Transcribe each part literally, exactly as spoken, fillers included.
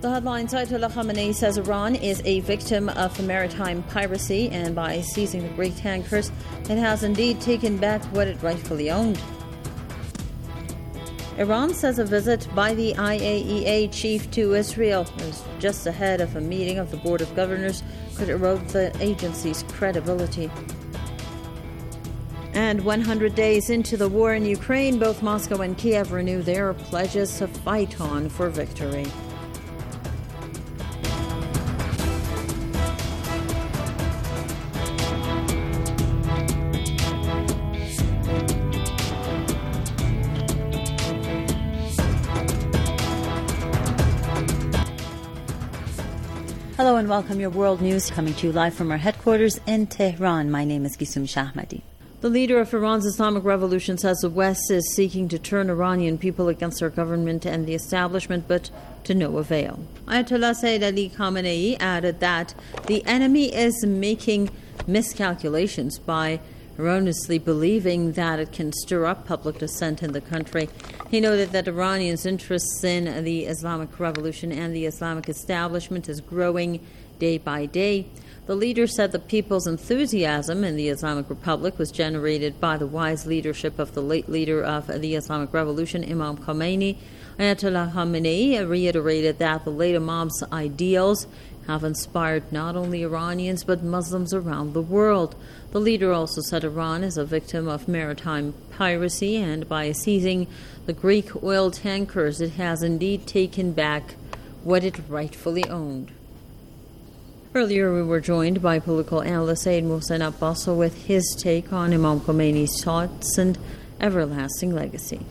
The headline, Ayatollah Khamenei says Iran is a victim of maritime piracy, and by seizing the Greek tankers, it has indeed taken back what it rightfully owned. Iran says a visit by the I A E A chief to Israel is just ahead of a meeting of the Board of Governors could erode the agency's credibility. And one hundred days into the war in Ukraine, both Moscow and Kiev renew their pledges to fight on for victory. Hello and welcome. Your world news coming to you live from our headquarters in Tehran. My name is Gisum Shahmadi. The leader of Iran's Islamic Revolution says the West is seeking to turn Iranian people against their government and the establishment, but to no avail. Ayatollah Sayyid Ali Khamenei added that the enemy is making miscalculations by erroneously believing that it can stir up public dissent in the country. He noted that Iranians' interests in the Islamic Revolution and the Islamic establishment is growing day by day. The leader said the people's enthusiasm in the Islamic Republic was generated by the wise leadership of the late leader of the Islamic Revolution, Imam Khomeini. Ayatollah Khamenei reiterated that the late Imam's ideals have inspired not only Iranians but Muslims around the world. The leader also said Iran is a victim of maritime piracy, and by seizing the Greek oil tankers, it has indeed taken back what it rightfully owned. Earlier, we were joined by political analyst Said Mohsen Abbas with his take on Imam Khomeini's thoughts and everlasting legacy.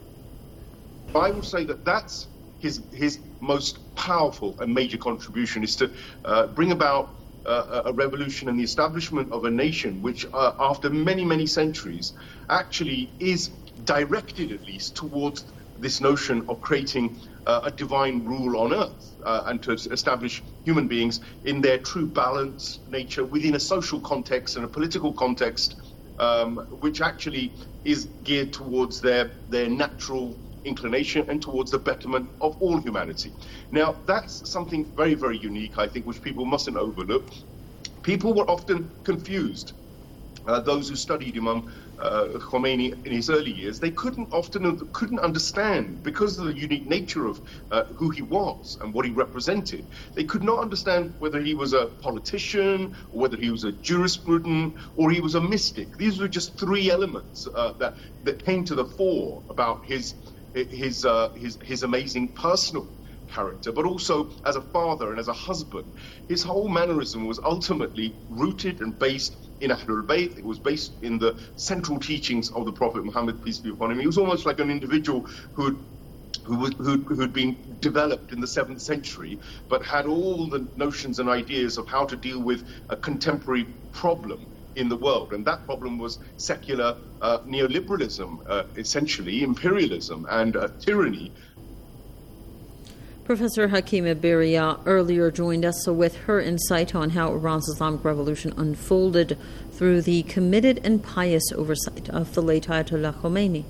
I would say that that's his his most powerful and major contribution, is to uh, bring about uh, a revolution and the establishment of a nation which, uh, after many, many centuries, actually is directed at least towards this notion of creating uh, a divine rule on earth uh, and to establish human beings in their true balanced nature within a social context and a political context um, which actually is geared towards their, their natural inclination and towards the betterment of all humanity. Now, that's something very, very unique, I think, which people mustn't overlook. People were often confused. Uh, those who studied Imam uh, Khomeini in his early years, they couldn't often couldn't understand, because of the unique nature of uh, who he was and what he represented. They could not understand whether he was a politician, or whether he was a jurisprudent, or he was a mystic. These were just three elements uh, that that came to the fore about his his uh, his his amazing personal character, but also as a father and as a husband. His whole mannerism was ultimately rooted and based in Ahlul Bayt. It was based in the central teachings of the Prophet Muhammad, peace be upon him. He was almost like an individual who who was who who'd been developed in the seventh century, but had all the notions and ideas of how to deal with a contemporary problem in the world, and that problem was secular uh, neoliberalism, uh, essentially imperialism and uh, tyranny. Professor Hakima Biria earlier joined us with her insight on how Iran's Islamic Revolution unfolded through the committed and pious oversight of the late Ayatollah Khomeini.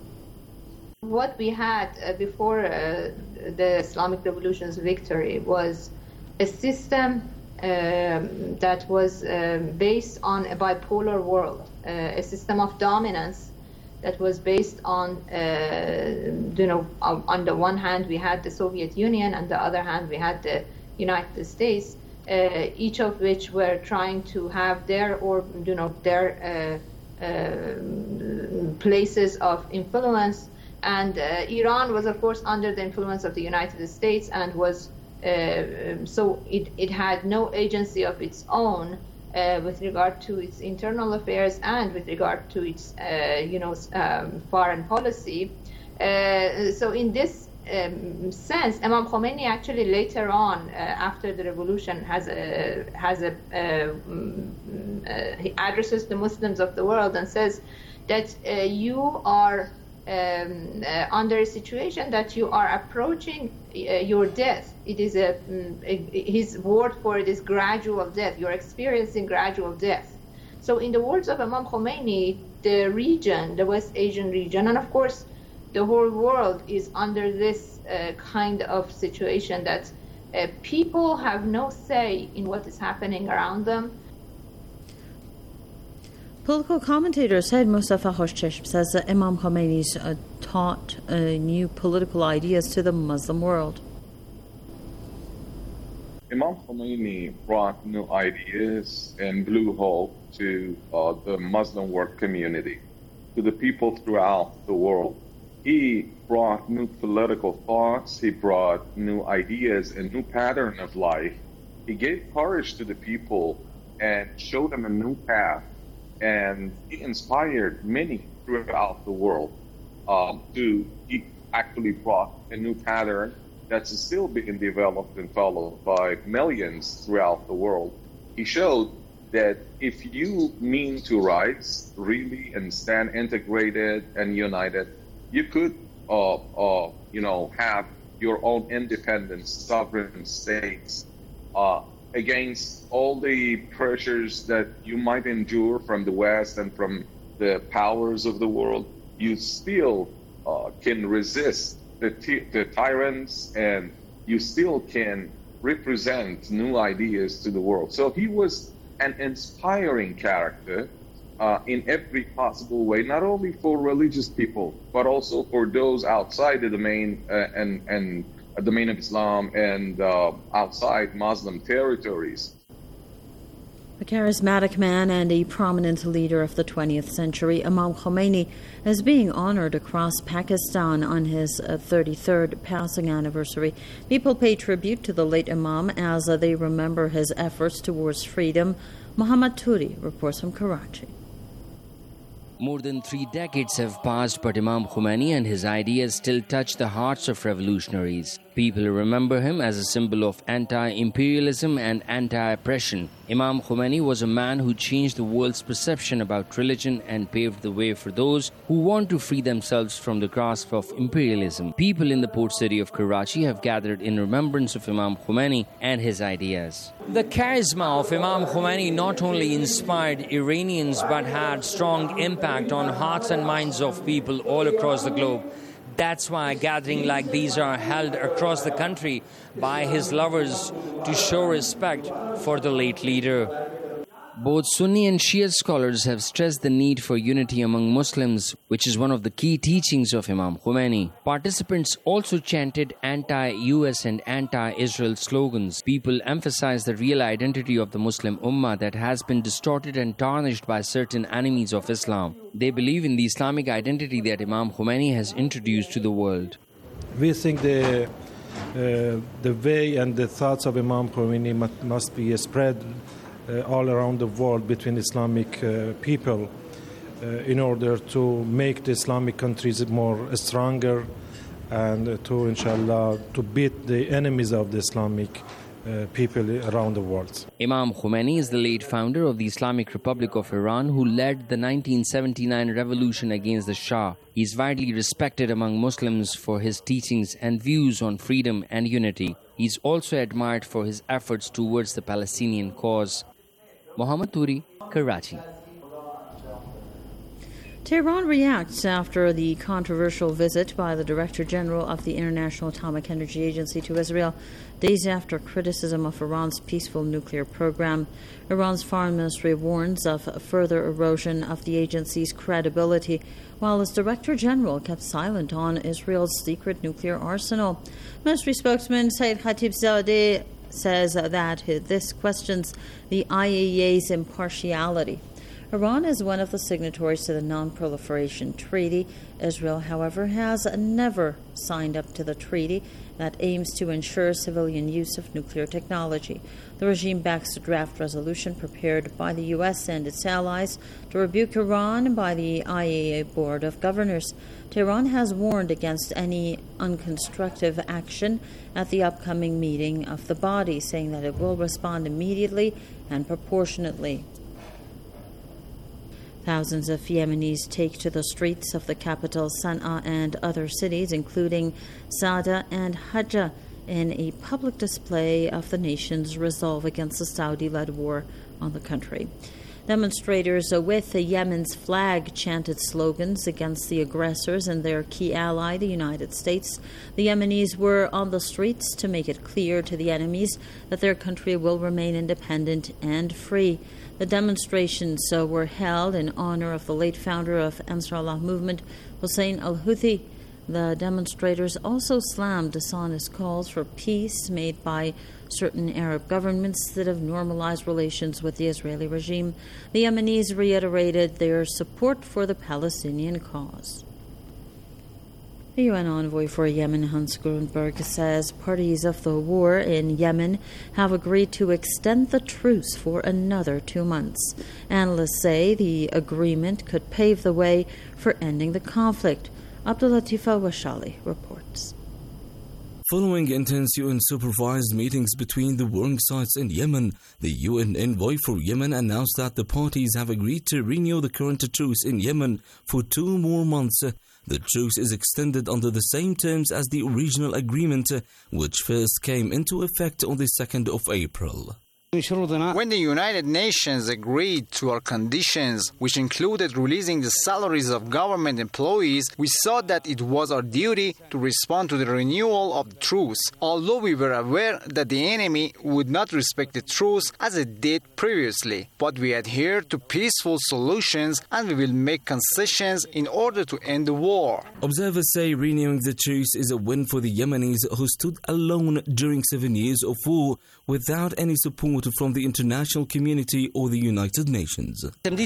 What we had uh, before uh, the Islamic Revolution's victory was a system um, that was um, based on a bipolar world, uh, a system of dominance that was based on, uh, you know, on the one hand we had the Soviet Union, and the other hand we had the United States, uh, each of which were trying to have their, or you know, their uh, uh, places of influence. And uh, Iran was, of course, under the influence of the United States, and was uh, so it, it had no agency of its own uh, with regard to its internal affairs and with regard to its, uh, you know, um, foreign policy. Uh, so in this um, sense, Imam Khomeini actually later on, uh, after the revolution, has a has a uh, uh, he addresses the Muslims of the world and says that uh, you are Um, uh, under a situation that you are approaching uh, your death. It is a, um, a his word for it is gradual death. You're experiencing gradual death. So in the words of Imam Khomeini, the region, the West Asian region, and of course the whole world is under this uh, kind of situation that Uh, people have no say in what is happening around them. Political commentator Said Mustafa Khoshcheshm says that Imam Khomeini's uh, taught uh, new political ideas to the Muslim world. Imam Khomeini brought new ideas and blew hope to uh, the Muslim world community, to the people throughout the world. He brought new political thoughts, he brought new ideas, a new pattern of life. He gave courage to the people and showed them a new path. And he inspired many throughout the world um, to, he actually brought a new pattern that's still being developed and followed by millions throughout the world. He showed that if you mean to rise really and stand integrated and united, you could, uh, uh, you know, have your own independent, sovereign states uh, against all the pressures that you might endure from the West and from the powers of the world. You still uh, can resist the, t- the tyrants, and you still can represent new ideas to the world. So he was an inspiring character uh, in every possible way, not only for religious people, but also for those outside the domain uh, and, and a domain of Islam and uh, outside Muslim territories. A charismatic man and a prominent leader of the twentieth century, Imam Khomeini is being honored across Pakistan on his thirty-third passing anniversary. People pay tribute to the late Imam as they remember his efforts towards freedom. Muhammad Turi reports from Karachi. More than three decades have passed, but Imam Khomeini and his ideas still touch the hearts of revolutionaries. People remember him as a symbol of anti-imperialism and anti-oppression. Imam Khomeini was a man who changed the world's perception about religion and paved the way for those who want to free themselves from the grasp of imperialism. People in the port city of Karachi have gathered in remembrance of Imam Khomeini and his ideas. The charisma of Imam Khomeini not only inspired Iranians but had strong impact on hearts and minds of people all across the globe. That's why gatherings like these are held across the country by his lovers to show respect for the late leader. Both Sunni and Shia scholars have stressed the need for unity among Muslims, which is one of the key teachings of Imam Khomeini. Participants also chanted anti-U S and anti-Israel slogans. People emphasize the real identity of the Muslim Ummah that has been distorted and tarnished by certain enemies of Islam. They believe in the Islamic identity that Imam Khomeini has introduced to the world. We think the, uh, the way and the thoughts of Imam Khomeini must, must be spread Uh, all around the world between Islamic uh, people uh, in order to make the Islamic countries more uh, stronger and uh, to, inshallah, to beat the enemies of the Islamic uh, people around the world. Imam Khomeini is the late founder of the Islamic Republic of Iran who led the nineteen seventy-nine revolution against the Shah. He is widely respected among Muslims for his teachings and views on freedom and unity. He is also admired for his efforts towards the Palestinian cause. Muhammad Turi, Karachi. Tehran reacts after the controversial visit by the Director General of the International Atomic Energy Agency to Israel, days after criticism of Iran's peaceful nuclear program. Iran's foreign ministry warns of further erosion of the agency's credibility, while its Director General kept silent on Israel's secret nuclear arsenal. Ministry spokesman Saeed Khatibzadeh says that this questions the I A E A's impartiality. Iran is one of the signatories to the Non-Proliferation Treaty. Israel, however, has never signed up to the treaty that aims to ensure civilian use of nuclear technology. The regime backs a draft resolution prepared by the U S and its allies to rebuke Iran by the I A E A Board of Governors. Tehran has warned against any unconstructive action at the upcoming meeting of the body, saying that it will respond immediately and proportionately. Thousands of Yemenis take to the streets of the capital Sana'a and other cities, including Sada and Hajjah, in a public display of the nation's resolve against the Saudi-led war on the country. Demonstrators with Yemen's flag chanted slogans against the aggressors and their key ally, the United States. The Yemenis were on the streets to make it clear to the enemies that their country will remain independent and free. The demonstrations uh, were held in honor of the late founder of Ansarullah movement, Hussein al-Houthi. The demonstrators also slammed dishonest calls for peace made by certain Arab governments that have normalized relations with the Israeli regime. The Yemenis reiterated their support for the Palestinian cause. The U N envoy for Yemen, Hans Grundberg, says parties of the war in Yemen have agreed to extend the truce for another two months. Analysts say the agreement could pave the way for ending the conflict. Abdulatif al-Washali reports. Following intense U N-supervised meetings between the warring sides in Yemen, the U N envoy for Yemen announced that the parties have agreed to renew the current truce in Yemen for two more months. The truce is extended under the same terms as the original agreement, which first came into effect on the second of April. When the United Nations agreed to our conditions, which included releasing the salaries of government employees, we saw that it was our duty to respond to the renewal of the truce, although we were aware that the enemy would not respect the truce as it did previously. But we adhere to peaceful solutions and we will make concessions in order to end the war. Observers say renewing the truce is a win for the Yemenis who stood alone during seven years of war without any support from the international community or the United Nations.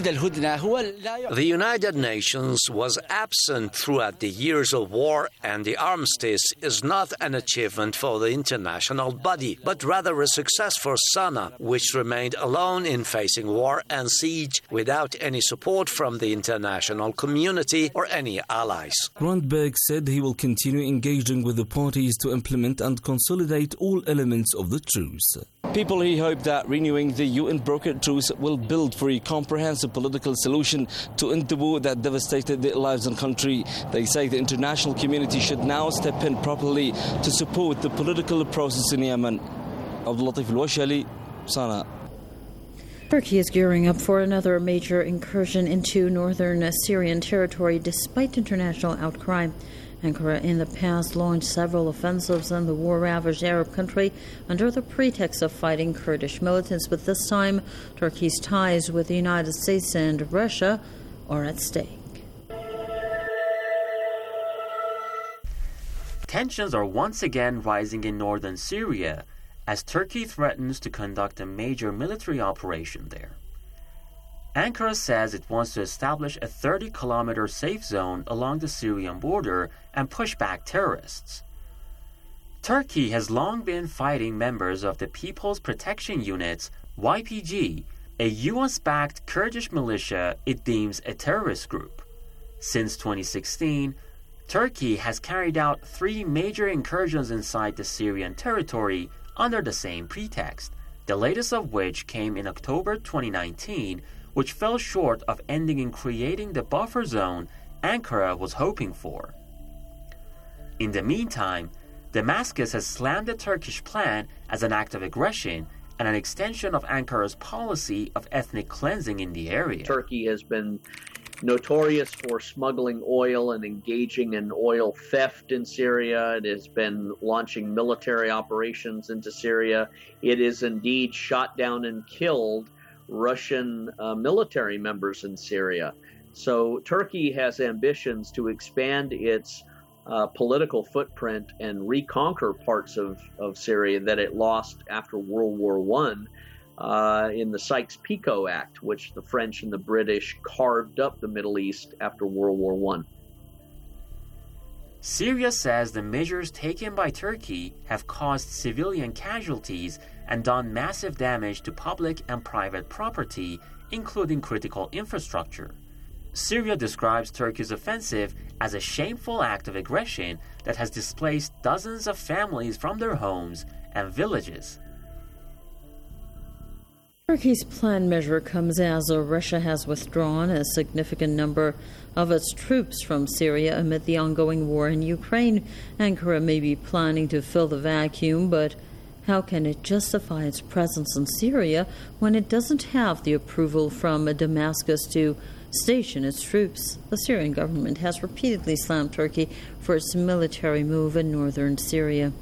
The United Nations was absent throughout the years of war, and the armistice is not an achievement for the international body, but rather a success for Sana'a, which remained alone in facing war and siege without any support from the international community or any allies. Grundberg said he will continue engaging with the parties to implement and consolidate all elements of the truce. People here hope that renewing the U N-brokered truce will build for a comprehensive political solution to end the war that devastated their lives and country. They say the international community should now step in properly to support the political process in Yemen. Abdulatif al-Washali, Sana'a. Turkey is gearing up for another major incursion into northern Syrian territory despite international outcry. Ankara in the past launched several offensives in the war-ravaged Arab country under the pretext of fighting Kurdish militants, but this time Turkey's ties with the United States and Russia are at stake. Tensions are once again rising in northern Syria as Turkey threatens to conduct a major military operation there. Ankara says it wants to establish a thirty kilometer safe zone along the Syrian border and push back terrorists. Turkey has long been fighting members of the People's Protection Units, Y P G, a U S-backed Kurdish militia it deems a terrorist group. Since twenty sixteen, Turkey has carried out three major incursions inside the Syrian territory under the same pretext, the latest of which came in October twenty nineteen, which fell short of ending in creating the buffer zone Ankara was hoping for. In the meantime, Damascus has slammed the Turkish plan as an act of aggression and an extension of Ankara's policy of ethnic cleansing in the area. Turkey has been notorious for smuggling oil and engaging in oil theft in Syria. It has been launching military operations into Syria. It has indeed shot down and killed Russian uh, military members in Syria. So Turkey has ambitions to expand its uh, political footprint and reconquer parts of, of Syria that it lost after World War One uh, in the Sykes-Picot Act, which the French and the British carved up the Middle East after World War One. Syria says the measures taken by Turkey have caused civilian casualties and done massive damage to public and private property, including critical infrastructure. Syria describes Turkey's offensive as a shameful act of aggression that has displaced dozens of families from their homes and villages. Turkey's planned measure comes as Russia has withdrawn a significant number of its troops from Syria amid the ongoing war in Ukraine. Ankara may be planning to fill the vacuum, but How can it justify its presence in Syria when it doesn't have the approval from Damascus to station its troops? The Syrian government has repeatedly slammed Turkey for its military move in northern Syria.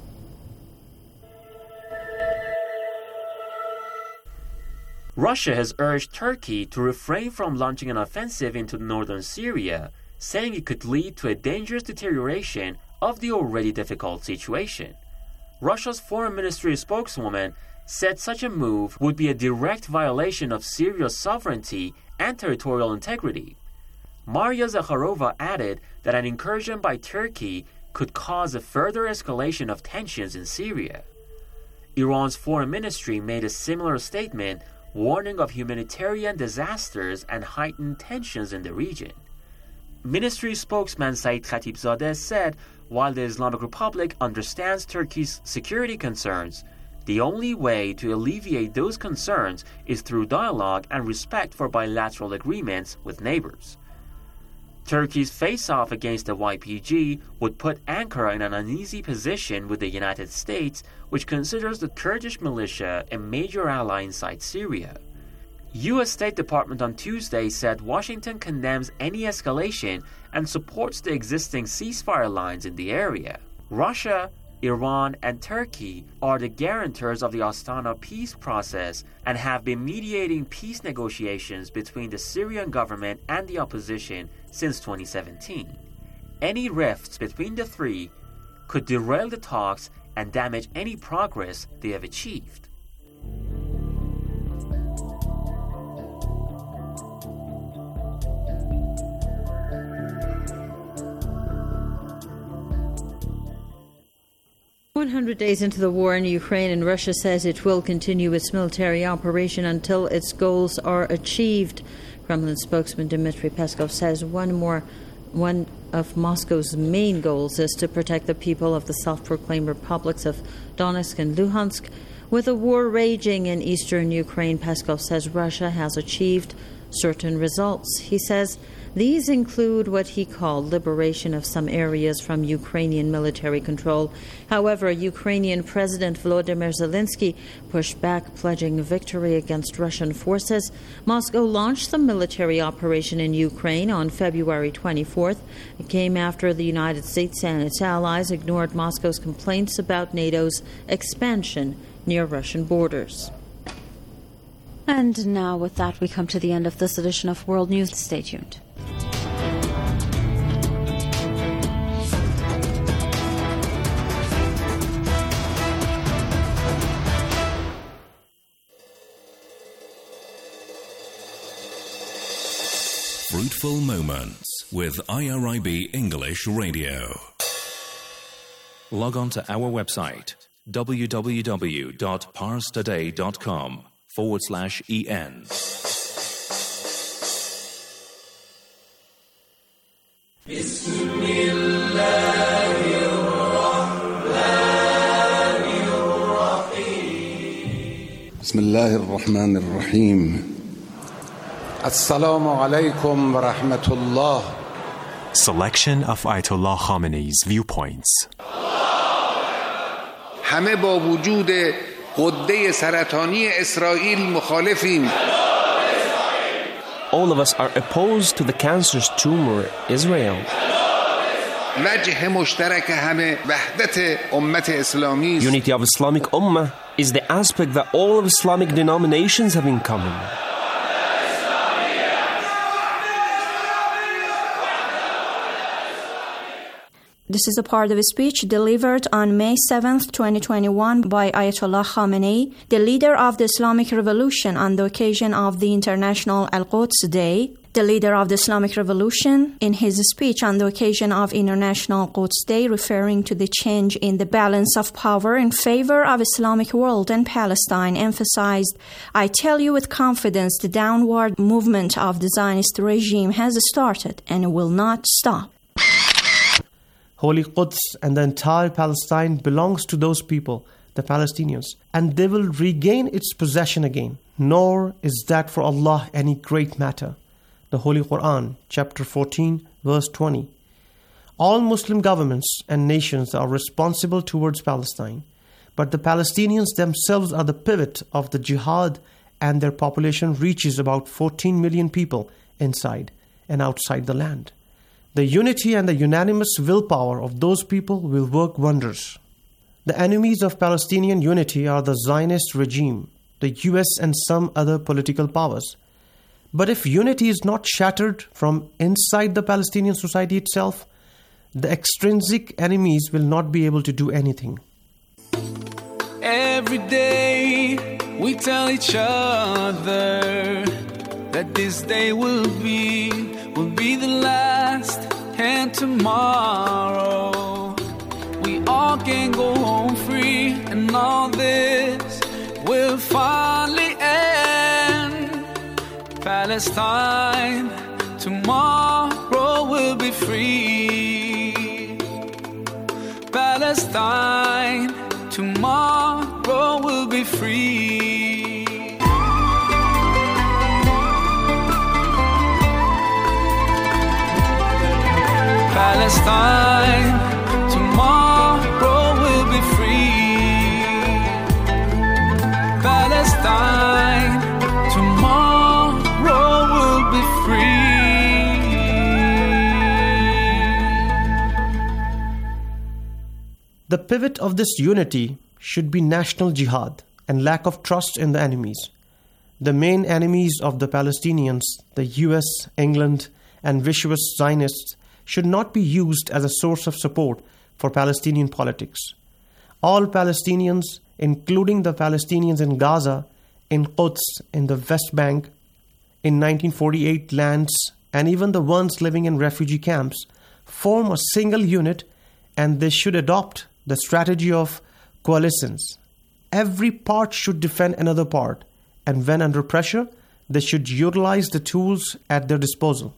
Russia has urged Turkey to refrain from launching an offensive into northern Syria, saying it could lead to a dangerous deterioration of the already difficult situation. Russia's foreign ministry spokeswoman said such a move would be a direct violation of Syria's sovereignty and territorial integrity. Maria Zakharova added that an incursion by Turkey could cause a further escalation of tensions in Syria. Iran's foreign ministry made a similar statement, warning of humanitarian disasters and heightened tensions in the region. Ministry spokesman Saeed Khatibzadeh said, while the Islamic Republic understands Turkey's security concerns, the only way to alleviate those concerns is through dialogue and respect for bilateral agreements with neighbors. Turkey's face-off against the Y P G would put Ankara in an uneasy position with the United States, which considers the Kurdish militia a major ally inside Syria. U S State Department on Tuesday said Washington condemns any escalation and supports the existing ceasefire lines in the area. Russia, Iran, and Turkey are the guarantors of the Astana peace process and have been mediating peace negotiations between the Syrian government and the opposition since twenty seventeen. Any rifts between the three could derail the talks and damage any progress they have achieved. one hundred days into the war in Ukraine, and Russia says it will continue its military operation until its goals are achieved. Kremlin spokesman Dmitry Peskov says one more one of Moscow's main goals is to protect the people of the self-proclaimed republics of Donetsk and Luhansk. With the war raging in eastern Ukraine, Peskov says Russia has achieved certain results. He says these include what he called liberation of some areas from Ukrainian military control. However, Ukrainian President Volodymyr Zelensky pushed back, pledging victory against Russian forces. Moscow launched the military operation in Ukraine on February twenty-fourth. It came after the United States and its allies ignored Moscow's complaints about NATO's expansion near Russian borders. And now with that, we come to the end of this edition of World News. Stay tuned. Fruitful Moments with I R I B English Radio. Log on to our website w w w dot pars today dot com forward slash en. Bismillah ar-Rahman ar-Rahim. Assalamu alaikum wa rahmatullah. Selection of Ayatollah Khamenei's viewpoints. همه با وجود غده سرطانی اسرائیل مخالفیم. All of us are opposed to the cancerous tumor Israel. وجه مشترک همه وحدت امت اسلامی. Unity of Islamic Ummah is the aspect that all of Islamic denominations have in common. This is a part of a speech delivered on May seventh, twenty twenty-one by Ayatollah Khamenei, the leader of the Islamic Revolution, on the occasion of the International Al-Quds Day. The leader of the Islamic Revolution, in his speech on the occasion of International Quds Day, referring to the change in the balance of power in favor of Islamic world and Palestine, emphasized, "I tell you with confidence, the downward movement of the Zionist regime has started and it will not stop." Holy Quds and the entire Palestine belongs to those people, the Palestinians, and they will regain its possession again. Nor is that for Allah any great matter. The Holy Quran, chapter fourteen, verse twenty. All Muslim governments and nations are responsible towards Palestine, but the Palestinians themselves are the pivot of the jihad, and their population reaches about fourteen million people inside and outside the land. The unity and the unanimous willpower of those people will work wonders. The enemies of Palestinian unity are the Zionist regime, the U S and some other political powers. But if unity is not shattered from inside the Palestinian society itself, the extrinsic enemies will not be able to do anything. Every day we tell each other that this day will be, will be the last, and tomorrow we all can go home free, and all this will finally end. Palestine, tomorrow will be free. Palestine, tomorrow will be free. Palestine, tomorrow will be free. Palestine, tomorrow will be free. The pivot of this unity should be national jihad and lack of trust in the enemies. The main enemies of the Palestinians, the U S, England, and vicious Zionists, should not be used as a source of support for Palestinian politics. All Palestinians, including the Palestinians in Gaza, in Quds, in the West Bank, in nineteen forty-eight lands, and even the ones living in refugee camps, form a single unit, and they should adopt the strategy of coalitions. Every part should defend another part, and when under pressure, they should utilize the tools at their disposal.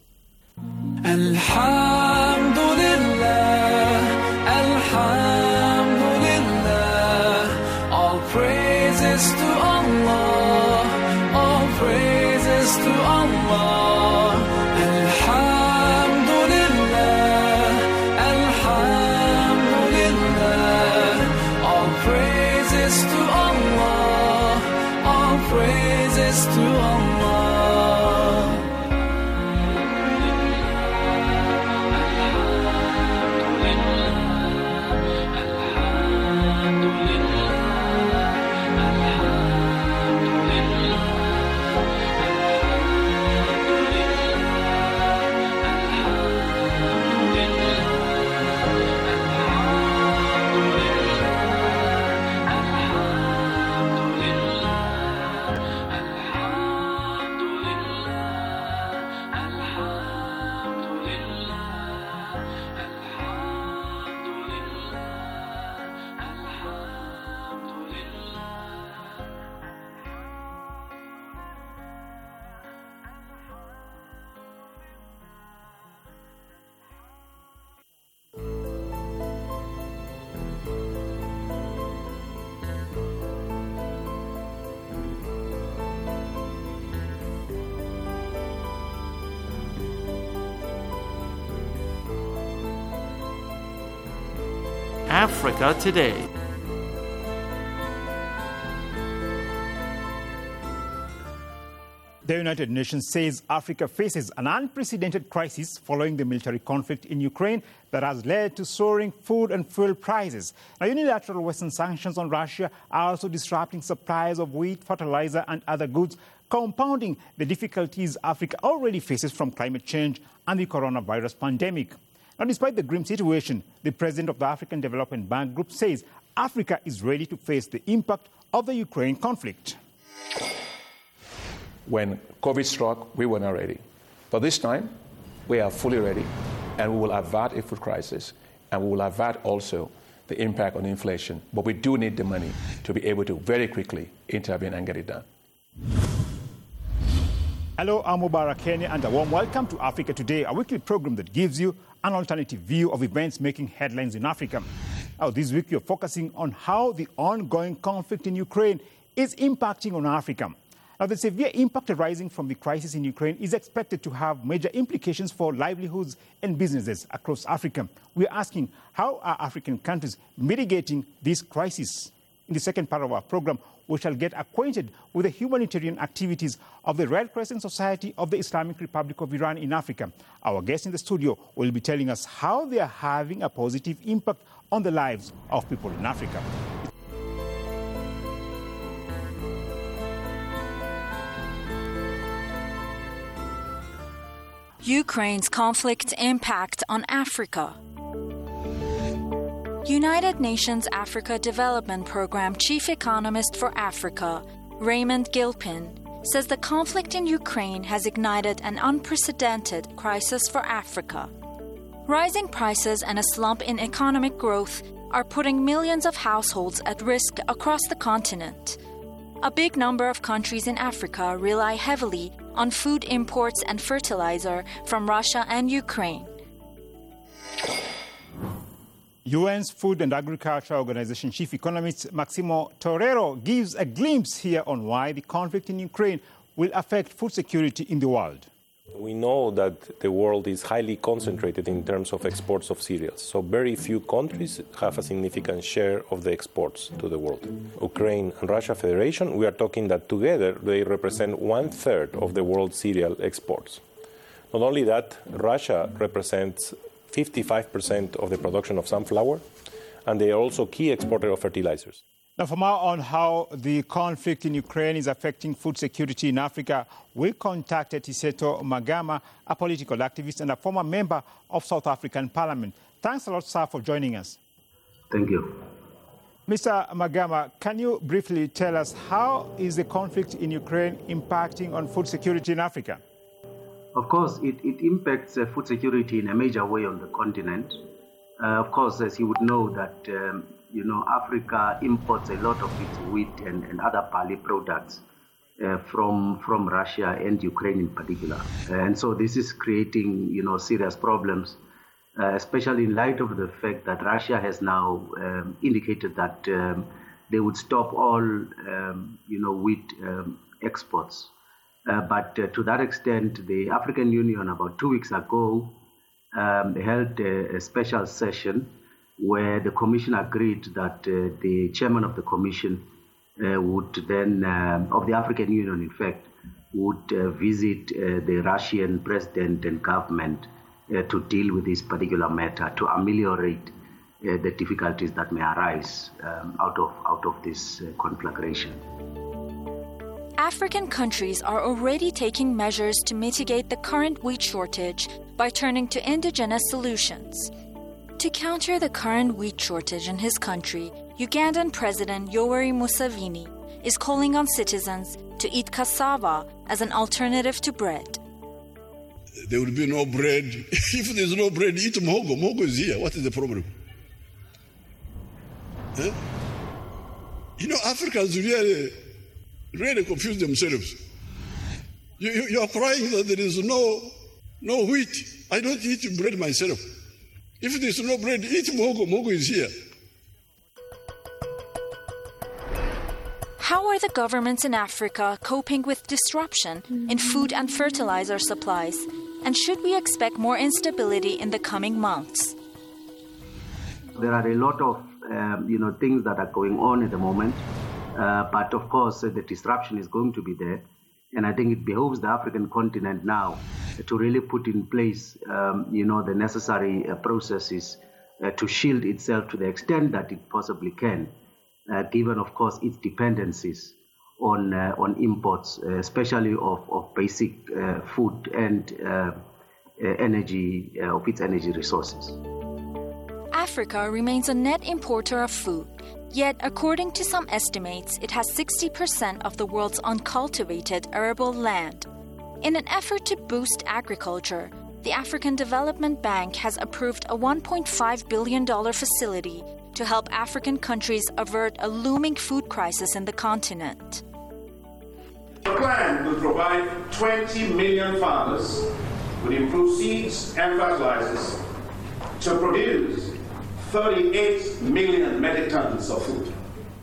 Alhamdulillah, Alhamdulillah, all praises to Allah, all praises to Allah. Alhamdulillah, Alhamdulillah, all praises to Allah, all praises to Allah. Africa Today. The United Nations says Africa faces an unprecedented crisis following the military conflict in Ukraine that has led to soaring food and fuel prices. Now, unilateral Western sanctions on Russia are also disrupting supplies of wheat, fertilizer, and other goods, compounding the difficulties Africa already faces from climate change and the coronavirus pandemic. Now, despite the grim situation, the president of the African Development Bank Group says Africa is ready to face the impact of the Ukraine conflict. When COVID struck, we were not ready. But this time, we are fully ready, and we will avert a food crisis, and we will avert also the impact on inflation. But we do need the money to be able to very quickly intervene and get it done. Hello, I'm Mubarak Kenya, and a warm welcome to Africa Today, a weekly program that gives you an alternative view of events making headlines in Africa. Now, this week, we're focusing on how the ongoing conflict in Ukraine is impacting on Africa. Now, the severe impact arising from the crisis in Ukraine is expected to have major implications for livelihoods and businesses across Africa. We're asking, how are African countries mitigating this crisis? In the second part of our program, we shall get acquainted with the humanitarian activities of the Red Crescent Society of the Islamic Republic of Iran in Africa. Our guest in the studio will be telling us how they are having a positive impact on the lives of people in Africa. Ukraine's conflict impact on Africa. United Nations Africa Development Programme Chief Economist for Africa, Raymond Gilpin, says the conflict in Ukraine has ignited an unprecedented crisis for Africa. Rising prices and a slump in economic growth are putting millions of households at risk across the continent. A big number of countries in Africa rely heavily on food imports and fertilizer from Russia and Ukraine. U N's Food and Agriculture Organization Chief Economist Maximo Torero gives a glimpse here on why the conflict in Ukraine will affect food security in the world. We know that the world is highly concentrated in terms of exports of cereals, so very few countries have a significant share of the exports to the world. Ukraine and Russia Federation, we are talking that together they represent one-third of the world's cereal exports. Not only that, Russia represents fifty-five percent of the production of sunflower, and they are also key exporter of fertilizers. Now, for more on how the conflict in Ukraine is affecting food security in Africa, we contacted Tiseto Magama, a political activist and a former member of South African Parliament. Thanks a lot, sir, for joining us. Thank you. Mister Magama, can you briefly tell us how is the conflict in Ukraine impacting on food security in Africa? Of course, it, it impacts uh, food security in a major way on the continent. Uh, of course, as you would know, that um, you know Africa imports a lot of its wheat and, and other barley products uh, from from Russia and Ukraine in particular, uh, and so this is creating you know serious problems, uh, especially in light of the fact that Russia has now um, indicated that um, they would stop all um, you know wheat um, exports. Uh, but uh, to that extent, the African Union about two weeks ago um, held a, a special session where the Commission agreed that uh, the chairman of the Commission uh, would then, um, of the African Union in fact, would uh, visit uh, the Russian president and government uh, to deal with this particular matter, to ameliorate uh, the difficulties that may arise um, out of, out of this uh, conflagration. African countries are already taking measures to mitigate the current wheat shortage by turning to indigenous solutions. To counter the current wheat shortage in his country, Ugandan President Yoweri Museveni is calling on citizens to eat cassava as an alternative to bread. There will be no bread. If there's no bread, eat muhogo. Muhogo is here. What is the problem? Huh? You know, Africans really... really confuse themselves. You, you, you are crying that there is no, no wheat. I don't eat bread myself. If there is no bread, eat muhogo. Muhogo is here. How are the governments in Africa coping with disruption in food and fertilizer supplies? And should we expect more instability in the coming months? There are a lot of um, you know, things that are going on at the moment. Uh, but of course, uh, the disruption is going to be there. And I think it behoves the African continent now uh, to really put in place, um, you know, the necessary uh, processes uh, to shield itself to the extent that it possibly can, uh, given, of course, its dependencies on uh, on imports, uh, especially of, of basic uh, food and uh, uh, energy, uh, of its energy resources. Africa remains a net importer of food. Yet, according to some estimates, it has sixty percent of the world's uncultivated arable land. In an effort to boost agriculture, the African Development Bank has approved a one point five billion dollars facility to help African countries avert a looming food crisis in the continent. The plan will provide twenty million farmers with improved seeds and fertilizers to produce thirty-eight million metric tons of food.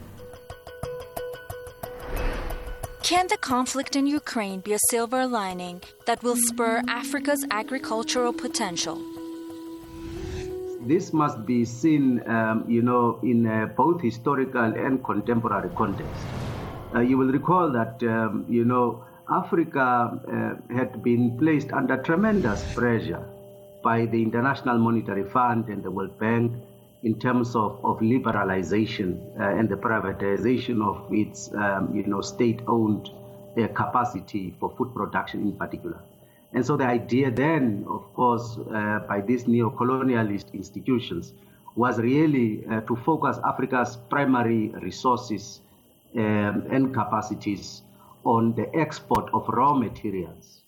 Can the conflict in Ukraine be a silver lining that will spur Africa's agricultural potential? this must be seen, um, you know, in uh, both historical and contemporary context. Uh, you will recall that, um, you know, Africa uh, had been placed under tremendous pressure by the International Monetary Fund and the World Bank in terms of, of liberalization uh, and the privatization of its, um, you know, state-owned uh, capacity for food production in particular. And so the idea then, of course, uh, by these neo-colonialist institutions was really uh, to focus Africa's primary resources um, and capacities on the export of raw materials.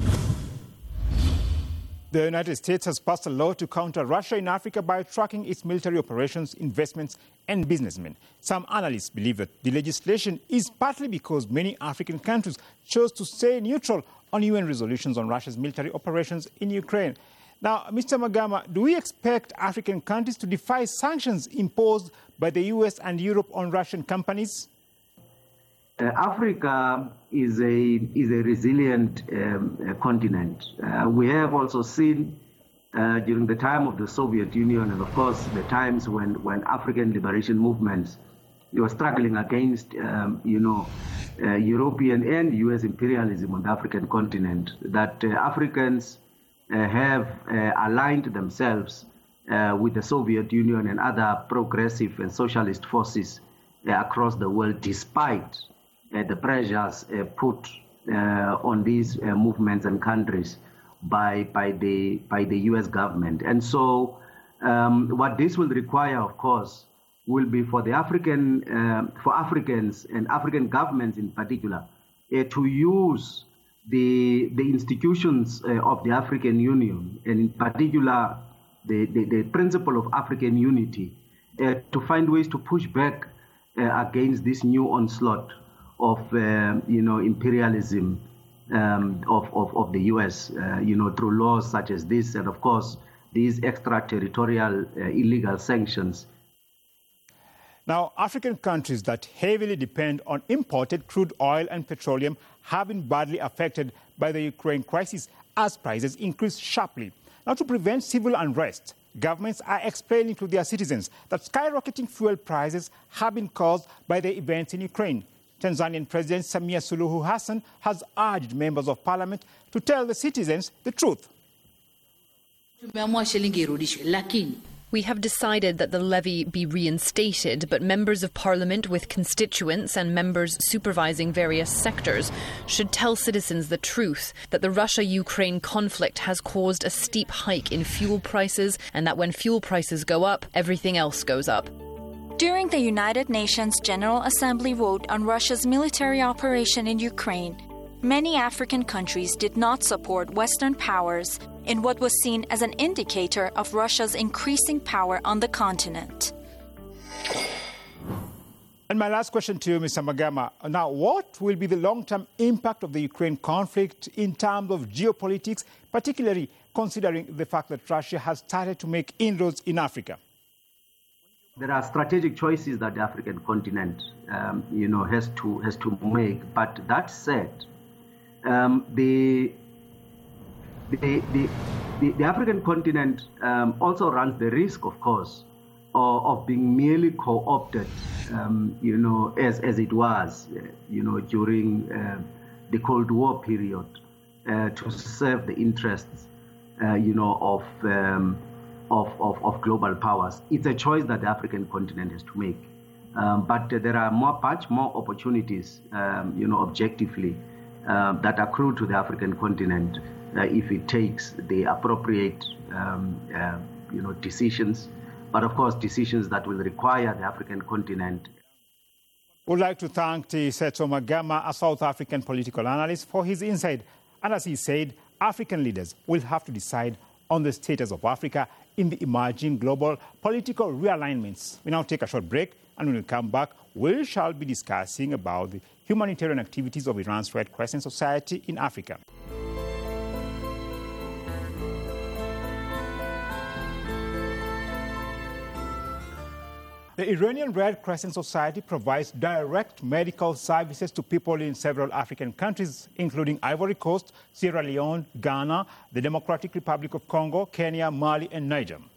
The United States has passed a law to counter Russia in Africa by tracking its military operations, investments, and businessmen. Some analysts believe that the legislation is partly because many African countries chose to stay neutral on U N resolutions on Russia's military operations in Ukraine. Now, Mister Magama, do we expect African countries to defy sanctions imposed by the U S and Europe on Russian companies? Uh, Africa is a is a resilient um, uh, continent. Uh, we have also seen uh, during the time of the Soviet Union, and of course the times when, when African liberation movements were struggling against, um, you know, uh, European and U S imperialism on the African continent, that uh, Africans uh, have uh, aligned themselves uh, with the Soviet Union and other progressive and socialist forces uh, across the world, despite Uh, the pressures uh, put uh, on these uh, movements and countries by by the by the U S government. And so um, what this will require, of course, will be for the African uh, for Africans and African governments in particular uh, to use the the institutions uh, of the African Union, and in particular the, the, the principle of African unity, uh, to find ways to push back uh, against this new onslaught of, uh, you know, imperialism um, of, of, of the U S, uh, you know, through laws such as this, and of course, these extraterritorial uh, illegal sanctions. Now, African countries that heavily depend on imported crude oil and petroleum have been badly affected by the Ukraine crisis as prices increase sharply. Now, to prevent civil unrest, governments are explaining to their citizens that skyrocketing fuel prices have been caused by the events in Ukraine. Tanzanian President Samia Suluhu Hassan has urged members of parliament to tell the citizens the truth. We have decided that the levy be reinstated, but members of parliament with constituents and members supervising various sectors should tell citizens the truth, that the Russia-Ukraine conflict has caused a steep hike in fuel prices, and that when fuel prices go up, everything else goes up. During the United Nations General Assembly vote on Russia's military operation in Ukraine, many African countries did not support Western powers in what was seen as an indicator of Russia's increasing power on the continent. And my last question to you, Mister Magama. Now, what will be the long-term impact of the Ukraine conflict in terms of geopolitics, particularly considering the fact that Russia has started to make inroads in Africa? There are strategic choices that the African continent, um, you know, has to has to make. But that said, um, the, the, the the the African continent um, also runs the risk, of course, of, of being merely co-opted, um, you know, as as it was, uh, you know, during uh, the Cold War period, uh, to serve the interests, uh, you know, of um, Of, of, of global powers. It's a choice that the African continent has to make. Um, but uh, there are more, much more opportunities, um, you know, objectively, uh, that accrue to the African continent uh, if it takes the appropriate, um, uh, you know, decisions. But of course, decisions that will require the African continent. We'd like to thank Seto Magama, a South African political analyst, for his insight. And as he said, African leaders will have to decide on the status of Africa in the emerging global political realignments. We now take a short break, and when we come back, we shall be discussing about the humanitarian activities of Iran's Red Crescent Society in Africa. The Iranian Red Crescent Society provides direct medical services to people in several African countries, including Ivory Coast, Sierra Leone, Ghana, the Democratic Republic of Congo, Kenya, Mali, and Niger.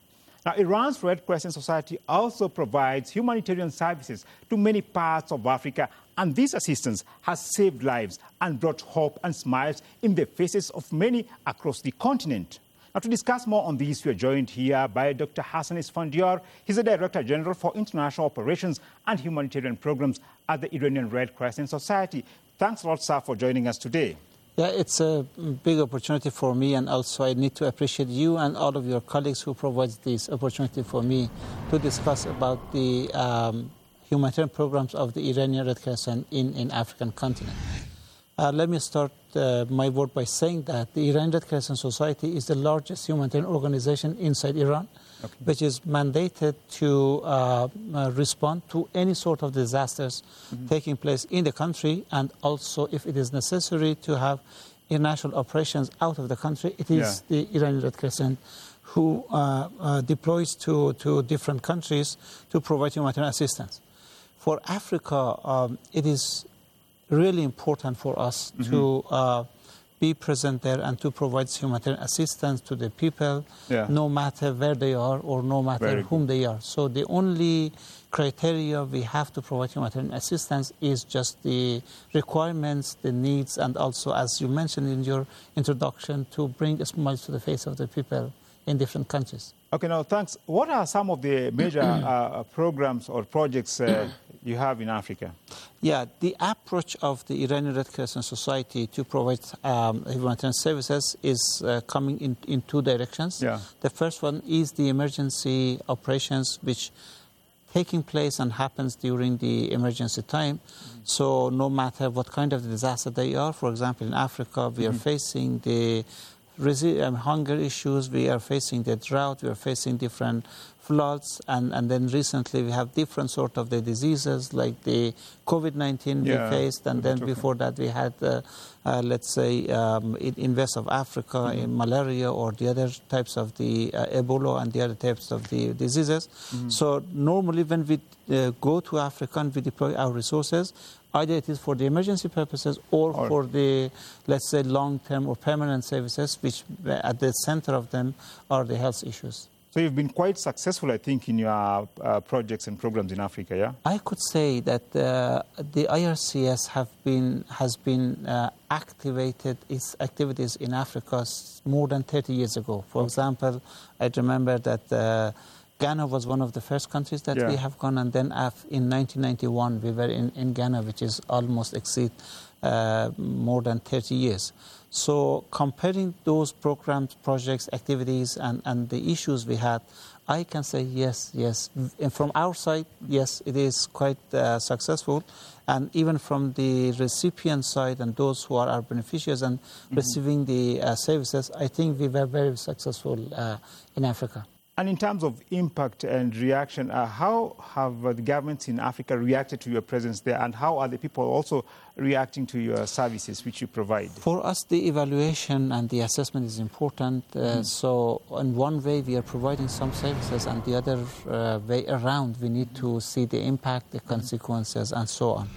Now, Iran's Red Crescent Society also provides humanitarian services to many parts of Africa, and this assistance has saved lives and brought hope and smiles in the faces of many across the continent. Now, to discuss more on this, we are joined here by Doctor Hassan Isfandiar. He's the Director General for International Operations and Humanitarian Programs at the Iranian Red Crescent Society. Thanks a lot, sir, for joining us today. Yeah, it's a big opportunity for me, and also I need to appreciate you and all of your colleagues who provide this opportunity for me to discuss about the um, humanitarian programs of the Iranian Red Crescent in in African continent. Uh, let me start uh, my word by saying that the Iranian Red Crescent Society is the largest humanitarian organization inside Iran, okay, which is mandated to uh, uh, respond to any sort of disasters mm-hmm. taking place in the country, and also if it is necessary to have international operations out of the country, it is yeah. the Iranian Red Crescent who uh, uh, deploys to, to different countries to provide humanitarian assistance. For Africa, um, it is really important for us mm-hmm. to uh, be present there and to provide humanitarian assistance to the people, yeah. no matter where they are or no matter Very whom good. they are. So the only criteria we have to provide humanitarian assistance is just the requirements, the needs, and also, as you mentioned in your introduction, to bring a smile to the face of the people in different countries. Okay, now thanks. What are some of the major uh, programs or projects uh, you have in Africa? Yeah, the approach of the Iranian Red Crescent Society to provide um, humanitarian services is uh, coming in, in two directions. Yeah. The first one is the emergency operations, which taking place and happens during the emergency time. Mm-hmm. So no matter what kind of disaster they are, for example, in Africa, we mm-hmm. are facing the Resi- um, hunger issues, we are facing the drought, we are facing different floods, and, and then recently we have different sort of the diseases like the COVID nineteen yeah, we faced, and then before that we had, uh, uh, let's say, um, in, in West of Africa, mm-hmm. in malaria or the other types of the uh, Ebola and the other types of the diseases. Mm-hmm. So normally when we uh, go to Africa and we deploy our resources, either it is for the emergency purposes or, or for the, let's say, long-term or permanent services, which at the center of them are the health issues. So you've been quite successful, I think, in your uh, projects and programs in Africa, yeah? I could say that uh, the I R C S have been, has been uh, activated its activities in Africa more than thirty years ago. For okay. example, I remember that uh, Ghana was one of the first countries that yeah. we have gone, and then in nineteen ninety-one we were in, in Ghana, which is almost exceed uh, more than thirty years. So comparing those programs, projects, activities, and, and the issues we had, I can say yes, yes. And from our side, yes, it is quite uh, successful. And even from the recipient side and those who are our beneficiaries and mm-hmm. receiving the uh, services, I think we were very successful uh, in Africa. And in terms of impact and reaction, uh, how have uh, the governments in Africa reacted to your presence there, and how are the people also reacting to your services which you provide? For us, the evaluation and the assessment is important. Uh, mm. So in one way, we are providing some services, and the other uh, way around, we need to see the impact, the consequences, and so on.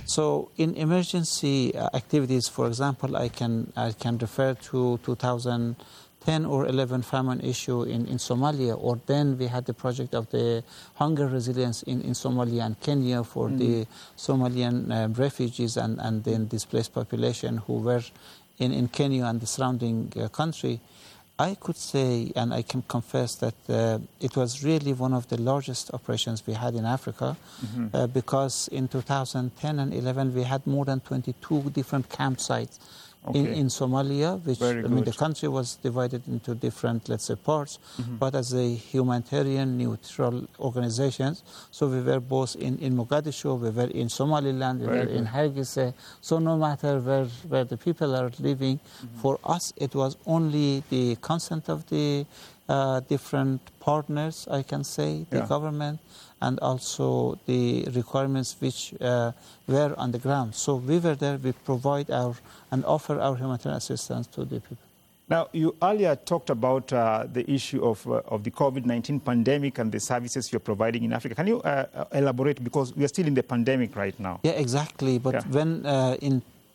So in emergency uh, activities, for example, I can, I can refer to two thousand ten or eleven famine issue in, in Somalia, or then we had the project of the hunger resilience in, in Somalia and Kenya for mm. the Somalian uh, refugees and, and then displaced population who were in, in Kenya and the surrounding uh, country. I could say, and I can confess, that uh, it was really one of the largest operations we had in Africa, mm-hmm. uh, because in two thousand ten and eleven we had more than twenty-two different campsites okay. in, in Somalia, which, I mean, the country was divided into different, let's say, parts, mm-hmm. but as a humanitarian neutral organizations, so we were both in, in Mogadishu, we were in Somaliland, we Very were good. in Hargeisa, so no matter where, where the people are living, mm-hmm. for us it was only the consent of the uh, different partners, I can say, the yeah. government, and also the requirements which uh, were on the ground. So we were there, we provide our and offer our humanitarian assistance to the people. Now, you earlier talked about uh, the issue of, uh, of the COVID nineteen pandemic and the services you're providing in Africa. Can you uh, elaborate, because we are still in the pandemic right now? Yeah, exactly. But yeah. when uh, in